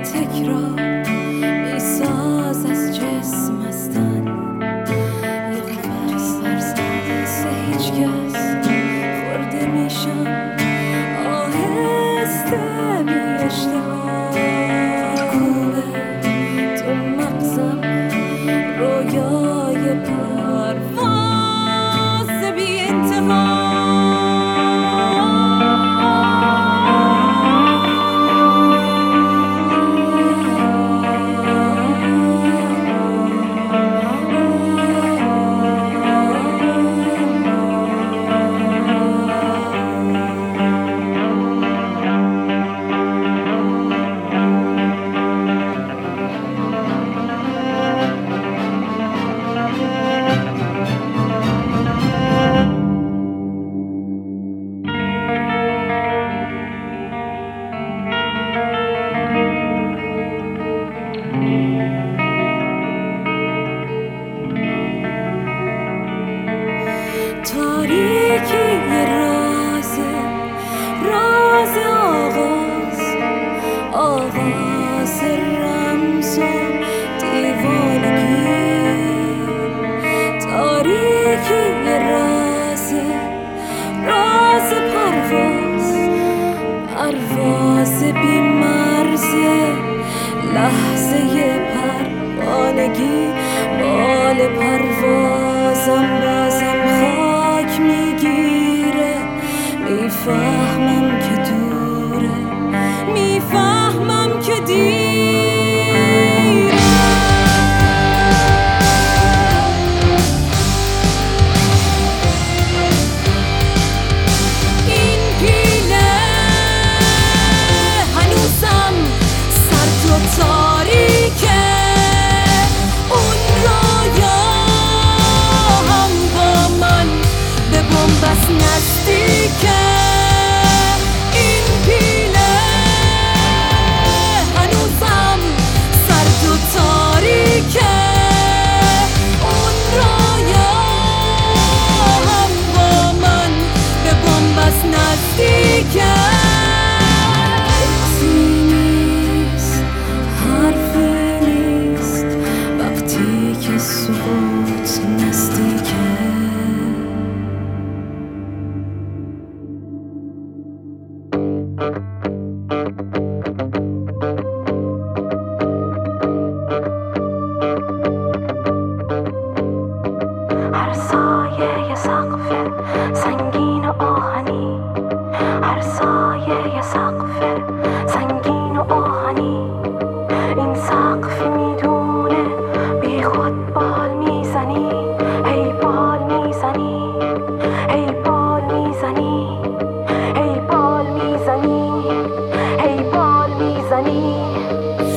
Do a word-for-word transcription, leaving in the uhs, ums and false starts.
تکرار میساز از جسم هستن، یه قفص فرسنگ هیچ کس خورده میشم آهسته بی اشتها کوبه تو مغزم رویای پرواز بی انتها. تاریکی یه رازه، راز آغاز، آغاز رمز و دیوانگی. تاریکی یه رازه، راز پرواز، پرواز بی مرزه، لحظه پروانگی. بال پروازم بازم خاک میگیره، میفهمم که دوره، میفهمم که دیره. این پیله هنوزم سرد و تاریکه، اون رویا هم با من به بنبست نزدیکه. این پیله هنوزم سرد و تاریکه، اون رویا هم با من به بنبست نزدیکه. چیزی نیست، حرفی نیست، وقتی که سقوط نزدیکه. هر سایه یه سقف سنگین و آهنی، هر سایه یه سقف سنگین و آهنی. این سقف میدونه بی خود بال میزنی، هی بال میزنی، هی بال میزنی، هی بال میزنی، هی بال میزنی.